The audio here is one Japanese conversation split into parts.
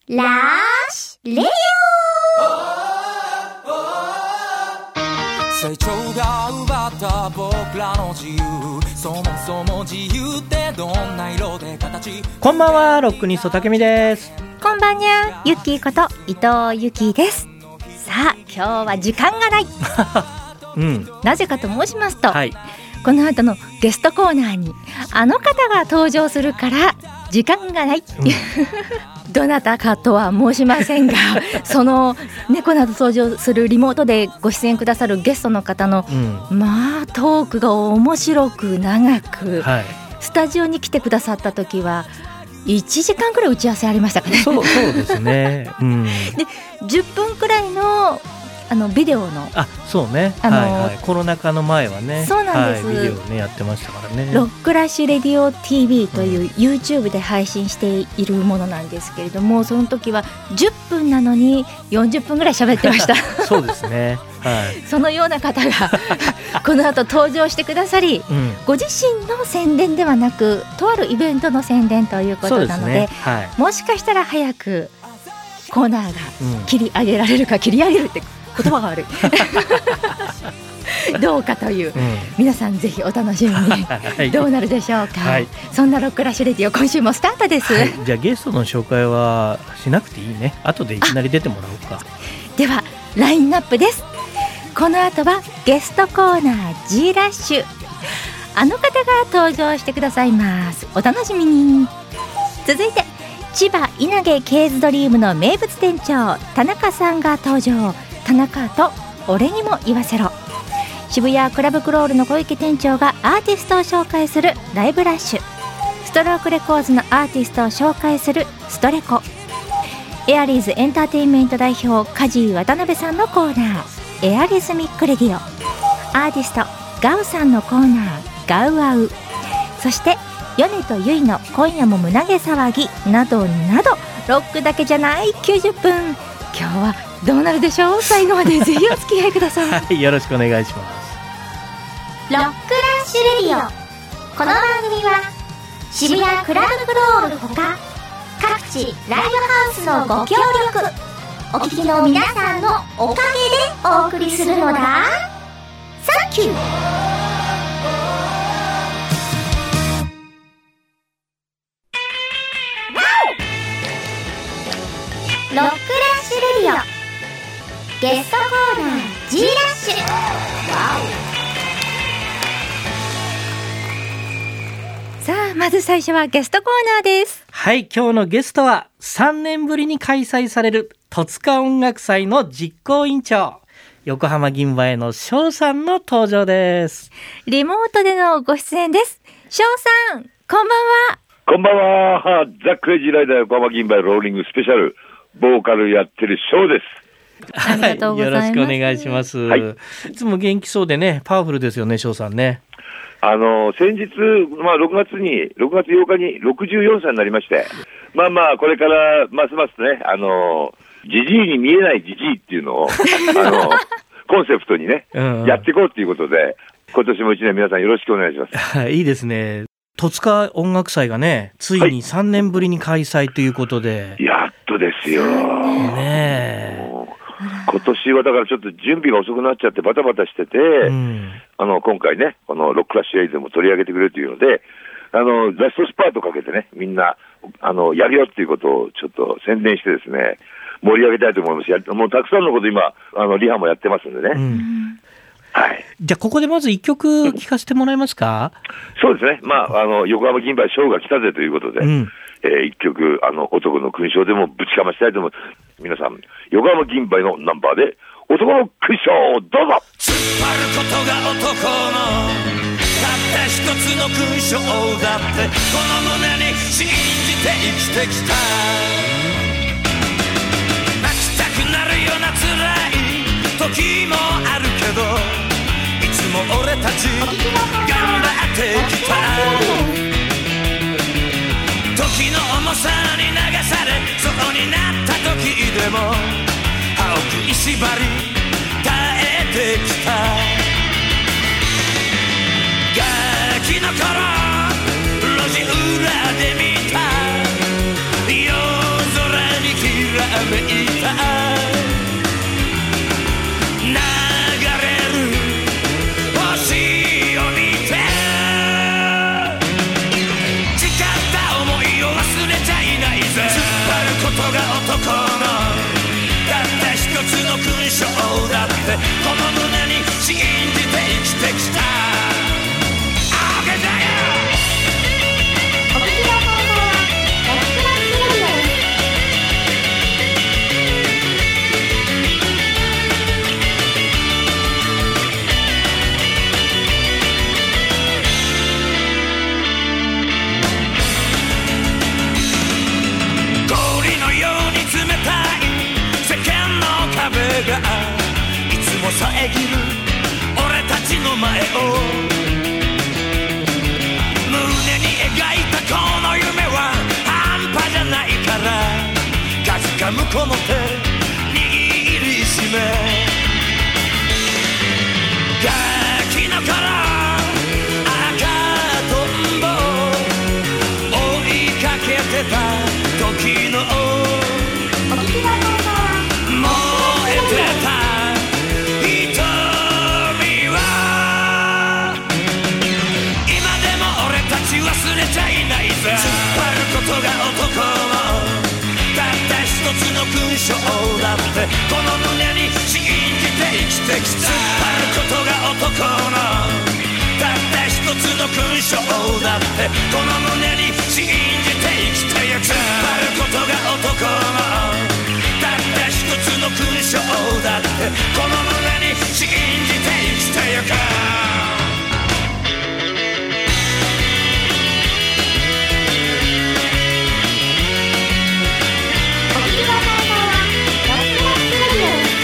ラッシュレディオ。成長が奪った僕らの自由、そもそも自由ってどんな色で形。 こんばんは、ロックニストたけみです。 こんばんにゃ、ゆっきーこと伊藤ゆきです。さあ今日は時間がない、なぜかと申しますと、この後のゲストコーナーにあの方が登場するから時間がない、どなたかとは申しませんがそのこの後登場するリモートでご出演くださるゲストの方の、まあトークが面白く長く、スタジオに来てくださった時は1時間くらい打ち合わせありましたかね。 そうですね、 で10分くらいのビデオのそうね、コロナ禍の前はね、 そうなんです、 ビデオねやってましたからね。 ロックラッシュレディオ TV という YouTube で配信しているものなんですけれども、その時は10分なのに40分ぐらい喋ってましたそうですね、 そのような方がこの後登場してくださり、ご自身の宣伝ではなくとあるイベントの宣伝ということなの で、もしかしたら早くコーナーが切り上げられるか、切り上げるって言葉が悪いどうかという、皆さんぜひお楽しみに、どうなるでしょうか、そんなロックラッシュレディオ今週もスタートです、 じゃあゲストの紹介はしなくていいね。後でいきなり出てもらおうか。 ではラインナップです。この後はゲストコーナー G ラッシュ、あの方が登場してくださいます。お楽しみに。続いて千葉稲毛ケーズドリームの名物店長田中さんが登場。田中と俺にも言わせろ。渋谷クラブクロールの小池店長がアーティストを紹介するライブラッシュ。ストロークレコーズのアーティストを紹介するストレコ。エアリーズエンターテインメント代表梶井渡辺さんのコーナーエアリズミックレディオ。アーティストガウさんのコーナーガウアウ。そして米とゆいの今夜も胸毛騒ぎなどなど、ロックだけじゃない90分。今日はどうなるでしょう。最後までぜひお付き合いくださいよろしくお願いします。 ロックラッシュレディオ。この番組は渋谷クラブクロールほか各地ライブハウスのご協力、お聞きの皆さんのおかげでお送りするのだ。サンキュー。ロックラッシュレディオゲストコーナー G ラッシュ。 さあまず最初はゲストコーナーです。 はい、今日のゲストは3年ぶりに開催される戸塚音楽祭の実行委員長、横浜銀馬への翔さんの登場です。 リモートでのご出演です。翔さんこんばんは。 こんばんは。ザ・クレイジーライダー横浜銀馬ローリングスペシャルボーカルやってる翔です。 ありがとうございます。 よろしくお願いします、いつも元気そうでね、パワフルですよね、翔さんね。 先日、6月8日に64歳になりまして、これからますますね、ジジイに見えないジジイっていうのをコンセプトにね、やっていこうということで、今年も1年皆さんよろしくお願いします。 いいですね。戸塚音楽祭がね、ついに3年ぶりに開催ということで、 やっとですよね。 今年はだからちょっと準備が遅くなっちゃってバタバタしてて、今回ねこのロックラッシュエイズも取り上げてくれるというので、ラストスパートかけてね、みんなやるよっていうことをちょっと宣伝してですね、盛り上げたいと思います。もうたくさんのこと今リハもやってますんでね、 じゃあここでまず1曲聴かせてもらえますか。 そうですね、横浜銀馬ショーが来たぜということで、1曲男の勲章でもぶちかましたいと思います。皆さん横浜銀馬のナンバーで男の勲章をどうぞ。 突っ張ることが男のたった一つの勲章だって、この胸に信じて生きてきた。泣きたくなるような辛い時もあるけど、いつも俺たち頑張ってきた。時の重さに流されそうになった時でも歯を食いしばり耐えてきた。ガキの頃路地裏で見た夜空に消てきたあげだよ。 お聞きの放送はラスクラスレディオです。 氷のように冷たい世間の壁がいつも遮る俺たちの前を、胸に描いたこの夢は半端じゃないから、かじかむこの手握りしめ、ガキの頃赤とんぼ追いかけてた時のお聞きの放送は燃えてた瞳は今でも俺たち忘れちゃいないぜ。突っ張ることが男のたった一つの勲章だって、この胸に信じて生きてきた。突っ張ることが男のたった一つの勲章だって、この胸に信じて生きてゆく。突っ張ることが男のたった一つの勲章だって、この胸に信じて生きてゆく。 お聞きの放送はラスクラスレディオです。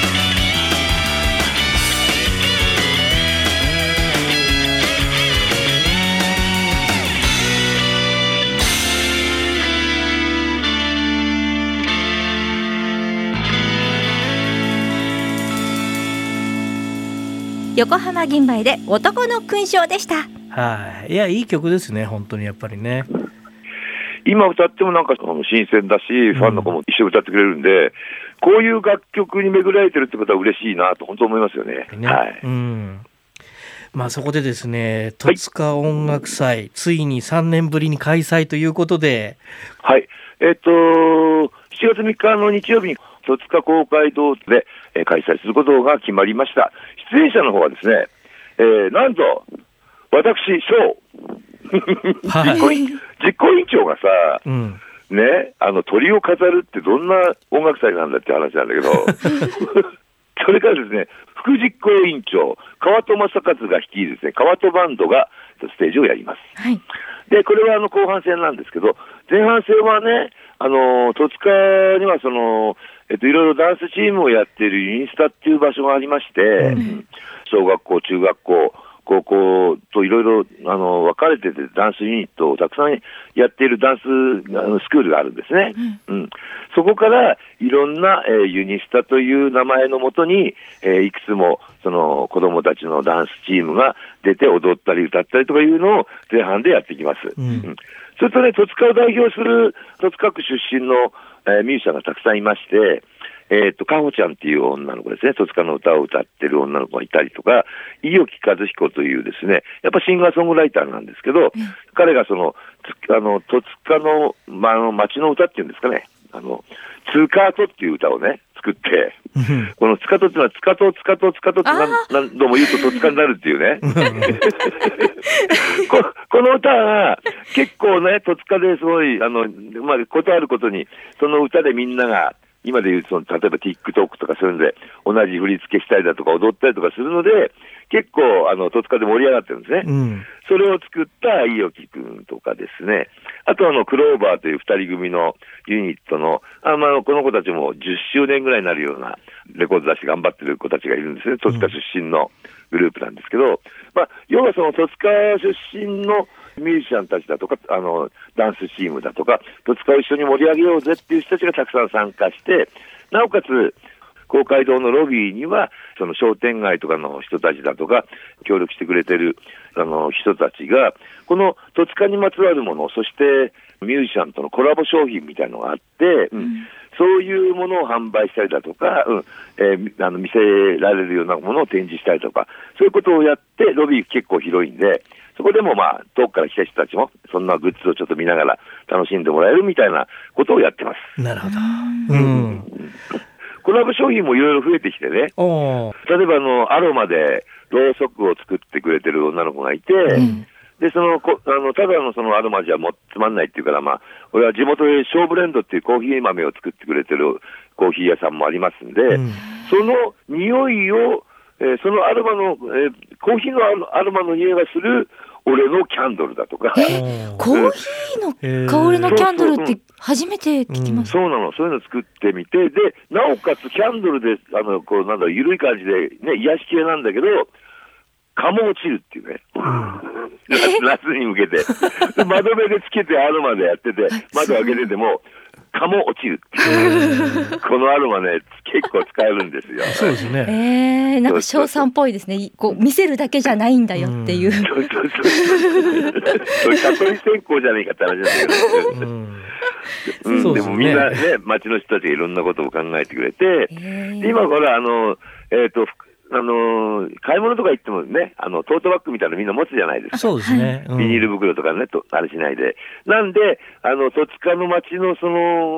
横浜銀杯で男の勲章でした。 はい、いやいい曲ですね本当にやっぱりね。 今歌ってもなんか新鮮だし、ファンの子も一緒に歌ってくれるんで、こういう楽曲に巡られてるってことは嬉しいなと本当思いますよね。はい。 まあそこでですね、戸塚音楽祭、ついに3年ぶりに開催ということで、 はい。7月3日の日曜日に戸塚公会堂で開催することが決まりました。出演者の方はですね、なんと私翔実行委員長がさ、ね、鳥を飾るってどんな音楽祭なんだって話なんだけどそれからですね、副実行委員長川戸正和が率いるですね、川戸バンドがステージをやります。 はい、 でこれは後半戦なんですけど、前半戦はね、戸塚にはそのいろいろダンスチームをやっているユニスタっていう場所がありまして、小学校、中学校、高校といろいろ分かれててダンスユニットをたくさんやっているダンススクールがあるんですね。そこからいろんな、ユニスタという名前のもとに、いくつもその子どもたちのダンスチームが出て踊ったり歌ったりとかいうのを前半でやっていきます。それとね、戸塚を代表する戸塚区出身の、ミュージシャンがたくさんいまして、かほちゃんっていう女の子ですね、戸塚の歌を歌ってる女の子がいたりとか、伊予木和彦というですね、やっぱシンガーソングライターなんですけど、彼がその戸塚の、町の歌っていうんですかね、ツカートっていう歌をね作って、このツカトっていうのはツカトって何度も言うと戸塚になるっていうねこの歌は結構ね戸塚ですごいことあることにその歌でみんなが今でいう例えば TikTok とかそういうので同じ振り付けしたりだとか踊ったりとかするので結構戸塚で盛り上がってるんですね。それを作った伊予木くんとかですね、あとクローバーという二人組のユニットのこの子たちも10周年ぐらいになるようなレコード出して頑張ってる子たちがいるんですね。戸塚出身のグループなんですけど、要はその戸塚出身のミュージシャンたちだとかダンスチームだとか戸塚を一緒に盛り上げようぜっていう人たちがたくさん参加して、なおかつ公会堂のロビーにはその商店街とかの人たちだとか協力してくれてる人たちがこの戸塚にまつわるもの、そしてミュージシャンとのコラボ商品みたいなのがあって、そういうものを販売したりだとか、見せられるようなものを展示したりとか、そういうことをやってロビー結構広いんで、そこでも遠くから来た人たちもそんなグッズをちょっと見ながら楽しんでもらえるみたいなことをやってます。 なるほど。 コラボ商品もいろいろ増えてきてね、例えばアロマでろうそくを作ってくれてる女の子がいて、でただのそのアロマじゃつまんないっていうから、俺は地元でショーブレンドっていうコーヒー豆を作ってくれてるコーヒー屋さんもありますんで、その匂いを、そのアロマの、コーヒーのアロマの匂いがする俺のキャンドルだとか。 コーヒーの香りのキャンドルって初めて聞きました。 そうなの。そういうの作ってみて、で、なおかつキャンドルで、緩い感じでね、癒し系なんだけど、蚊も落ちるっていうね。夏に向けて。窓辺でつけてアロマでやってて、窓開けてても、蚊も落ちるっていう。このアロマね、結構使えるんですよ。 そうですね。 なんか翔さんっぽいですね。こう見せるだけじゃないんだよっていう。 そう。蚊取り線香じゃないかって話なんだけど。でもみんなね、街の人たちがいろんなことを考えてくれて、今ほら、買い物とか行ってもね、トートバッグみたいなのみんな持つじゃないですか。 そうですね。 ビニール袋とかね、あれしないで。なんで、戸塚の街の地図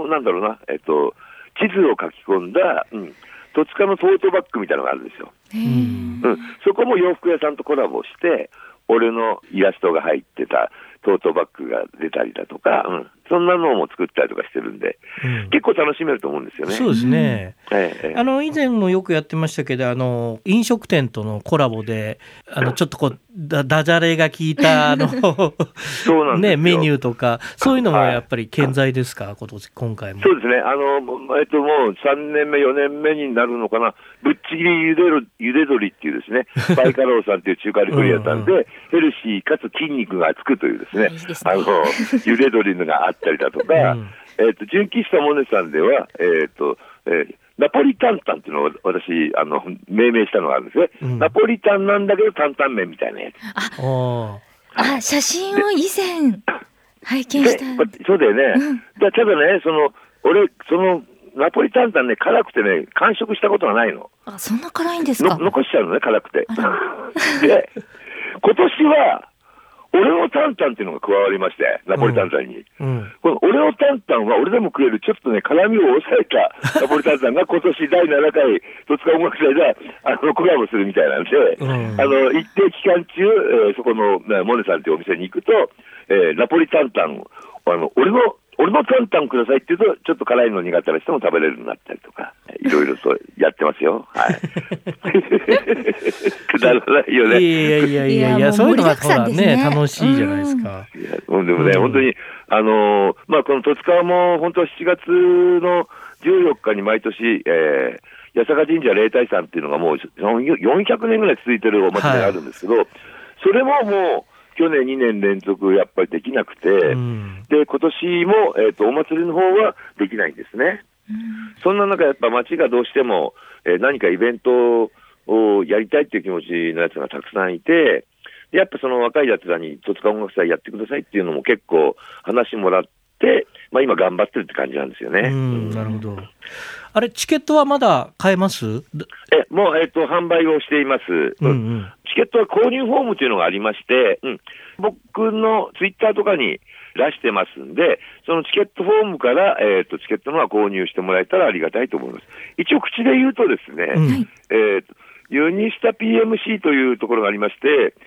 を書き込んだ、戸塚のトートバッグみたいなのがあるんですよ。そこも洋服屋さんとコラボして、俺のイラストが入ってたトートバッグが出たりだとか、そんなのも作ったりとかしてるんで、結構楽しめると思うんですよね。 そうですね。以前もよくやってましたけど、飲食店とのコラボでちょっとこうダジャレが効いたそうなんですよ、 メニューとかそういうのもやっぱり健在ですか、今回も。 そうですね。もう3年目4年目になるのかな、ぶっちぎりゆで鶏っていうですね、バイカローさんっていう中華料理屋さんで、ヘルシーかつ筋肉がつくというですね、ゆで鶏のがあったりだとか、純喫茶モネさんでは、ナポリタンタンっていうのを私、命名したのがあるんですね。ナポリタンなんだけど担々麺みたいなやつ。 写真を以前拝見した。 そうだよね。ただね、俺、ナポリタンタンね、辛くてね、完食したことがないの。 そんな辛いんですか？ 残しちゃうのね、辛くて。で、今年は、オレオタンタンっていうのが加わりまして、ナポリタンタンに。このオレオタンタンは俺でも食える、ちょっとね、辛みを抑えたナポリタンタンが今年第7回戸塚音楽祭でコラボするみたいなんで、一定期間中、そこのモネさんっていうお店に行くと、ナポリタンタンを、俺のタンタンくださいって言うと、ちょっと辛いの苦手な人も食べれるようになったりとか、いろいろとやってますよ。はい。くだらないよね。 いや、そういうのがね、楽しいじゃないですか。 でもね、本当に、この戸塚も本当は7月の14日に毎年、八坂神社例大祭っていうのがもう400年ぐらい続いてるお祭りがあるんですけど、それももう、去年2年連続やっぱりできなくて、で、今年も、お祭りの方はできないんですね。そんな中、やっぱ町がどうしても、何かイベントをやりたいっていう気持ちのやつがたくさんいて、やっぱその若いやつらに戸塚音楽祭やってくださいっていうのも結構話もらって、今頑張ってるって感じなんですよね。 なるほど。あれ、チケットはまだ買えます？ もう、販売をしています。チケットは購入フォームというのがありまして、僕のツイッターとかに出してますんで、そのチケットフォームから、チケットのは購入してもらえたらありがたいと思います。一応口で言うとですね、ユニスタ PMC というところがありまして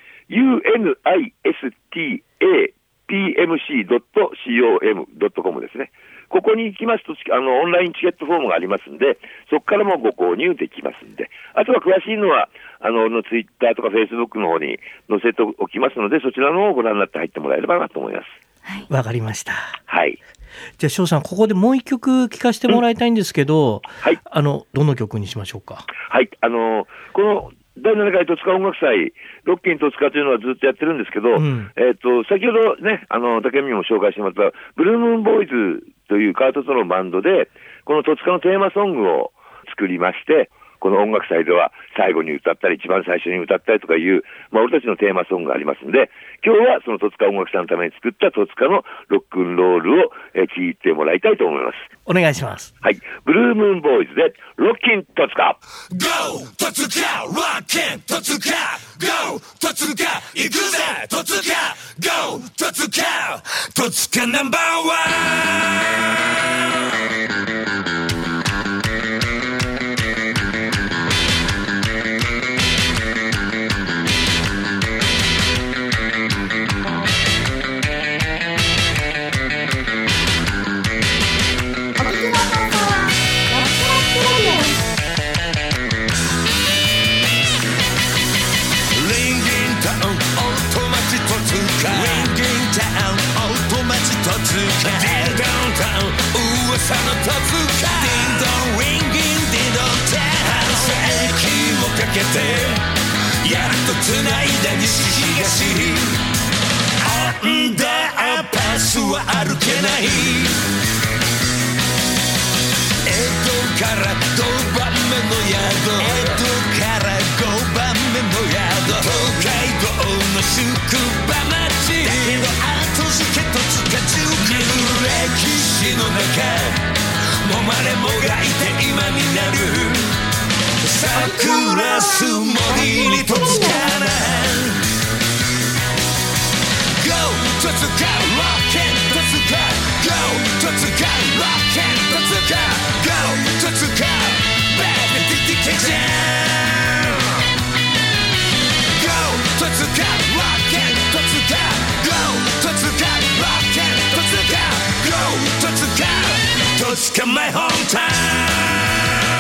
、UNISTA PMC.com ですね。ここに行きますと、オンラインチケットフォームがありますんで、そこからもご購入できますんで、あとは詳しいのは、ツイッターとかフェイスブックの方に載せておきますので、そちらの方をご覧になって入ってもらえればなと思います。 わかりました。 はい。 じゃあ翔さん、ここでもう一曲聴かせてもらいたいんですけど、どの曲にしましょうか？ はい。この第7回戸塚音楽祭、ロッキン戸塚というのはずっとやってるんですけど、先ほどね、竹見も紹介してもらった、ブルームーンボーイズというカートとのバンドで、この戸塚のテーマソングを作りまして、この音楽祭では最後に歌ったり、一番最初に歌ったりとかいう、俺たちのテーマソングがありますんで、今日はその戸塚音楽祭のために作った戸塚のロックンロールを聴いてもらいたいと思います。 お願いします。 はい。ブルームーンボーイズで、ロッキン戸塚。 Go! 戸塚! ロッキン戸塚! Go! 戸塚! 行くぜ戸塚! Go! 戸塚! 戸塚ナンバーワン噂の戸塚ディンドンリンギンディドンテ半世紀をかけてやっと繋いだ西東アンダーパスは歩けない江戸から5番目の宿江戸から5番目の宿東海道の宿場町だけど後付けとつか中継歴史の中もまれもがいて今になる桜すもりにとつかな Go とつか Rock and とつか Go とつか Rock and とつか Go とつか Baby ディケジャン Go とつか Rock and とつか Go とつか Rock and とつか Go とつかとつか My hometown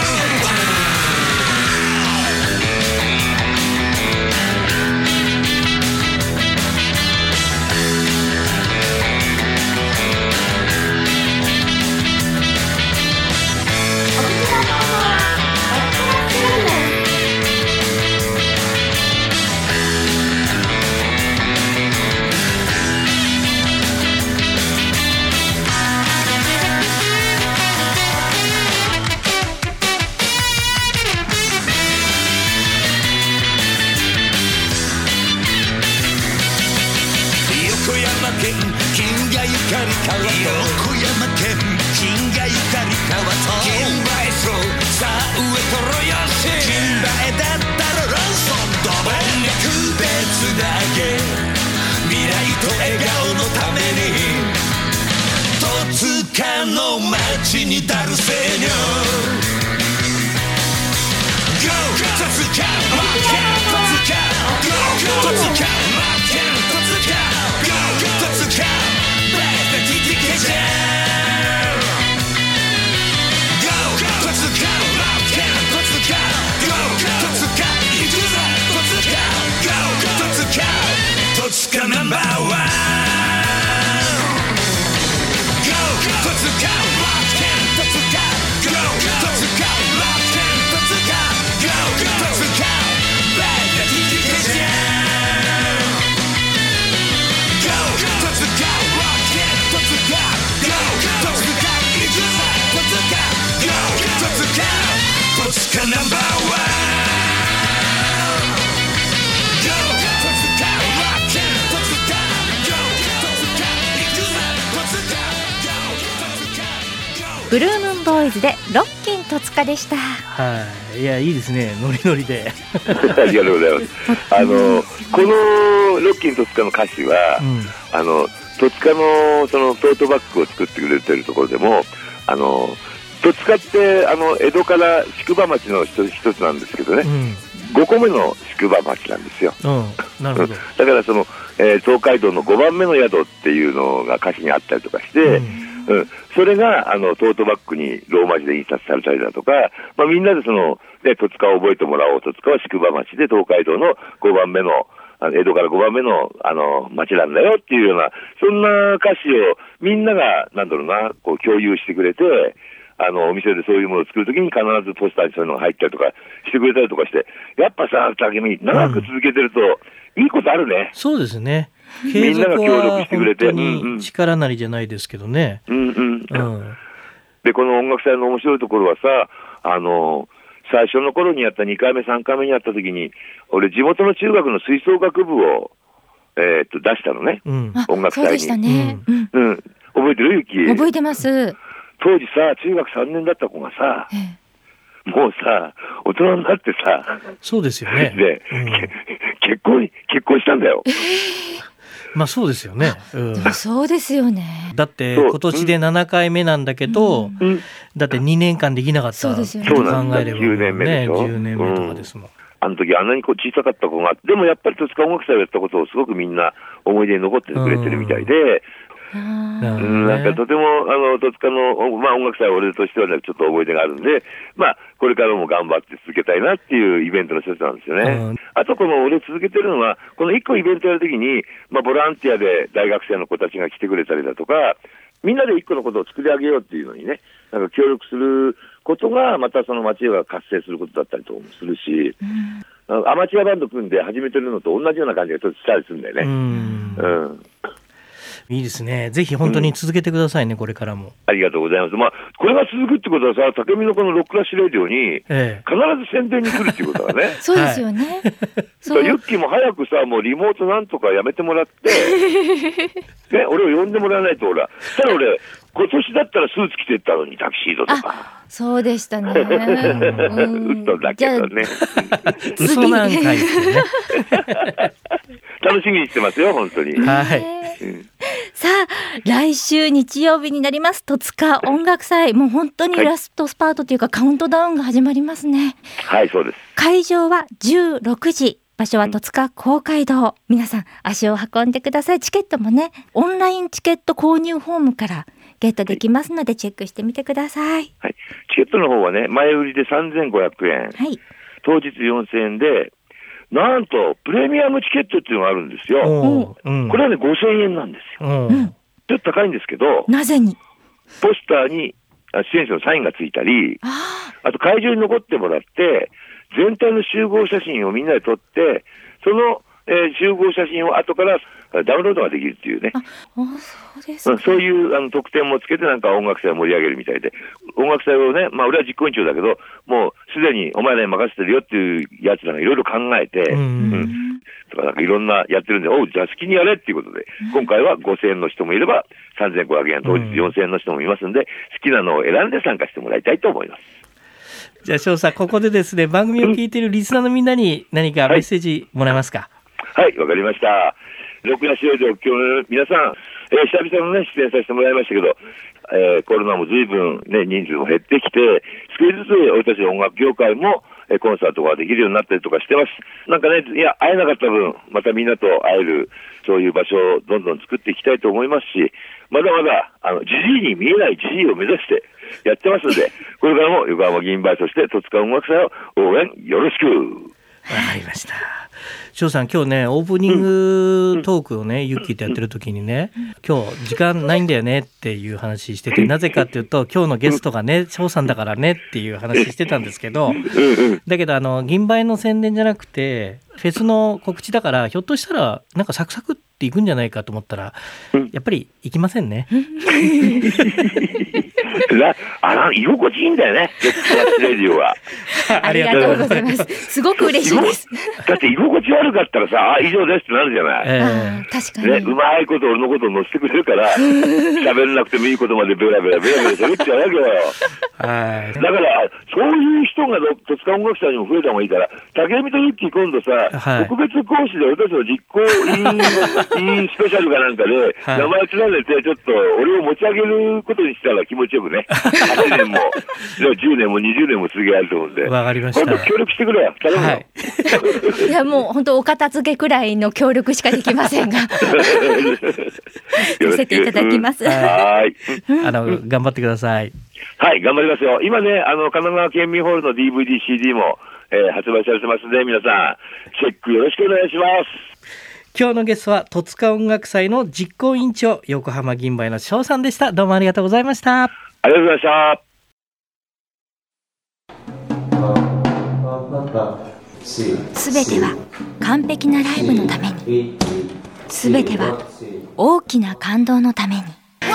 横山県金がゆかり川と金馬へそうさあ上とろよし金馬へだったらロンソンド音楽でつなげ未来と笑顔のために戸塚の街にダルセーニョ Go 戸塚 Rock and 戸塚 Go 戸塚 Rock and 戸塚 Go 戸塚Go, 戸塚 Rock and 戸塚 Go, 戸塚行くぞ戸塚 Go, 戸塚戸塚ナンバーワン Go, 戸塚 Rock and 戸塚 Go, 戸塚 Rock and 戸塚 Go, 戸塚 Bad Education Go, 戸塚 Rock and 戸塚 Go, 戸塚行くぞ戸塚 Go, 戸塚戸塚ナンバーワン Go, 戸塚 Rock and 戸塚 Go, 戸塚行くぞ戸塚 Go, 戸塚 Go ブルームンボーイズでロッキン戸塚でした。 はい、いやいいですね、ノリノリでありがとうございますこのロッキン戸塚の歌詞は、戸塚のそのトートバッグを作ってくれてるところでも戸塚って江戸から宿場町の一つなんですけどね、5個目の宿場町なんですよ、 なるほどだからその、東海道の5番目の宿っていうのが歌詞にあったりとかして、それがトートバッグにローマ字で印刷されたりだとか、みんなでその、ね、戸塚を覚えてもらおう、戸塚は宿場町で東海道の5番目の江戸から5番目の町なんだよっていうような、そんな歌詞をみんながなんだろうな、こう共有してくれて、お店でそういうものを作るときに必ずポスターにそういうのが入ったりとかしてくれたりとかして、やっぱさ、竹見長く続けてると、いいことあるね。 そうですね。継続は本当に力なりじゃないですけどね。 で、この音楽祭の面白いところはさ、最初の頃にやった2回目3回目にやった時に俺地元の中学の吹奏楽部を、出したのね、音楽祭に。そうでしたね、覚えてる？ゆき。 覚えてます。 当時さ中学3年だった子がさ、もうさ大人になってさ、 そうですよね。 で、結婚したんだよ。 まあそうですよね、 そうですよね。 だって今年で7回目なんだけど、だって2年間できなかったと考えれば 9年目でしょ。 10年目とかですもん。 あの時あんなに小さかった子が、でもやっぱり戸塚音楽祭をやったことをすごくみんな思い出に残ってくれてるみたいで、なんかとても戸塚の、音楽祭は俺としては、ね、ちょっと思い出があるんで、これからも頑張って続けたいなっていうイベントの一つなんですよね。あとこの俺続けてるのは、この1個イベントやるときに、ボランティアで大学生の子たちが来てくれたりだとか、 みんなで一個のことを作り上げようっていうのにね、なんか協力することが、またその町が活性することだったりともするし、アマチュアバンド組んで始めてるのと同じような感じがちょっとしたりするんだよね。 いいですね。ぜひ本当に続けてくださいね、これからも。 ありがとうございます。まあ、これが続くってことはさ、武見のこのロックラッシュレディオに、必ず宣伝に来るっていうことだね。 そうですよね。 ユッキーも早くさ、もうリモートなんとかやめてもらって、ね、俺を呼んでもらわないと、したら俺、今年だったらスーツ着てったのに、タキシードとか。 そうでしたね。 嘘だけどね。 嘘なんかいってね。 楽しみにしてますよ、本当に。 はい。 さあ、来週日曜日になります。戸塚音楽祭。もう本当にラストスパートというか、カウントダウンが始まりますね。 はい、そうです。 会場は16時。場所は戸塚公会堂。皆さん足を運んでください。チケットもね、オンラインチケット購入フォームからゲットできますので、チェックしてみてください。 はい。チケットの方はね、前売りで3500円。はい。当日4000円で、なんとプレミアムチケットっていうのがあるんですよ。これはね、5000円なんですよ。ちょっと高いんですけど、 なぜにポスターに出演者のサインがついたり、あと会場に残ってもらって、全体の集合写真をみんなで撮って、その、集合写真を後からダウンロードができるっていうね。 そうですか。 そういう特典もつけてなんか音楽祭を盛り上げるみたいで、音楽祭をね、まあ俺は実行委員長だけど、もうすでにお前らに任せてるよっていうやつらがいろいろ考えて、とかなんかいろんなやってるんで、じゃあ好きにやれっていうことで、今回は5000円の人もいれば、3500円、当日4000円の人もいますんで、好きなのを選んで参加してもらいたいと思います。 じゃあ翔さん、ここでですね、番組を聞いているリスナーのみんなに何かメッセージもらえますか？ はい、わかりました。ロックラッシュレディオ、今日の皆さん、久々のね、出演させてもらいましたけど、コロナも随分ね、人数も減ってきて、少しずつ俺たちの音楽業界も、コンサートができるようになったりとかしてます。なんかね、いや、会えなかった分、またみんなと会える、そういう場所をどんどん作っていきたいと思いますし、まだまだ、ジジイに見えないジジイを目指してやってますので、これからも横浜銀杯、そして戸塚音楽祭を応援よろしく。 わかりました。翔さん、今日ね、オープニングトークをね、ユッキーとやってる時にね、今日時間ないんだよねっていう話してて、なぜかっていうと、今日のゲストがね、翔さんだからねっていう話してたんですけど、だけど銀杯の宣伝じゃなくて、フェスの告知だから、ひょっとしたらなんかサクサクっていくんじゃないかと思ったら、やっぱり行きませんね。 居心地いいんだよね、ロックラッシュレディオは。 ありがとうございます。すごく嬉しいです。 だって居心地悪かったらさ、以上ですってなるじゃない。 確かに、 ね、うまいこと俺のことを乗せてくれるから、喋んなくてもいいことまでベラベラ喋っちゃうわけよ。だから、そういう人が戸塚音楽祭にも増えた方がいいから、武見とユッキー今度さ、特別講師で俺たちの実行委員スペシャルかなんかで、名前つられて、ちょっと俺を持ち上げることにしたら気持ちよくね、8年も、10年も20年も続けられると思うんで、 わかりました。 今度協力してくれよ、頼むよ。 いや、もう本当お片付けくらいの協力しかできませんが見せていただきます。 はい。 頑張ってください。 はい、頑張りますよ。今ね、神奈川県民ホールの DVD、CD も、発売されてますので、皆さん、チェックよろしくお願いします。 今日のゲストは、戸塚音楽祭の実行委員長、横浜銀杯の翔さんでした。どうもありがとうございました。 ありがとうございました。 すべては完璧なライブのために、すべては大きな感動のために。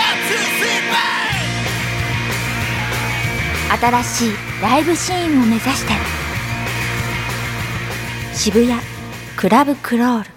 新しいライブシーンを目指して、渋谷クラブクロール。